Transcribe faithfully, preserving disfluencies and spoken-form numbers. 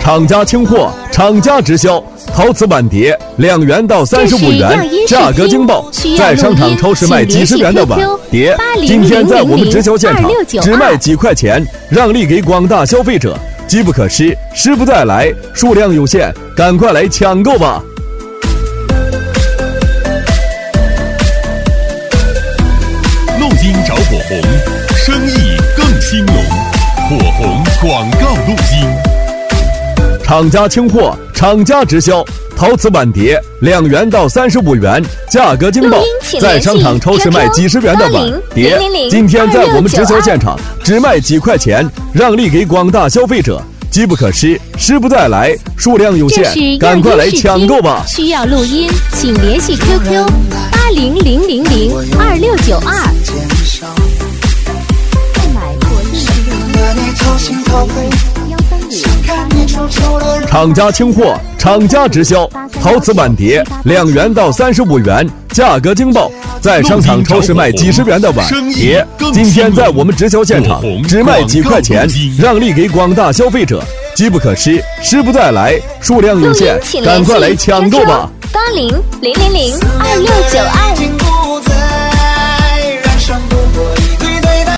厂家清货，厂家直销，陶瓷碗碟两元到三十五元，价格惊爆，在商场超市卖几十元的碗碟，今天在我们直销现场只卖几块钱，让利给广大消费者，机不可失，时不再来，数量有限，赶快来抢购吧！ 录音找火红，生意更兴隆，火红广告录音。 厂家清货，厂家直销，陶瓷碗碟两元到三十五元，价格惊爆，在商场超市卖几十元的碗碟，今天在我们直销现场只卖几块钱，让利给广大消费者，机不可失，时不再来，数量有限，赶快来抢购吧！ 需要录音，请联系 Q Q 八零零零零二六九二。购买国内录音。 厂家清货，厂家直销，陶瓷碗碟两元到三十五元，价格惊爆，在商场超市卖几十元的碗碟，今天在我们直销现场只卖几块钱，让利给广大消费者，机不可失，时不再来，数量有限，赶快来抢购吧！ 八零零零零二六九二。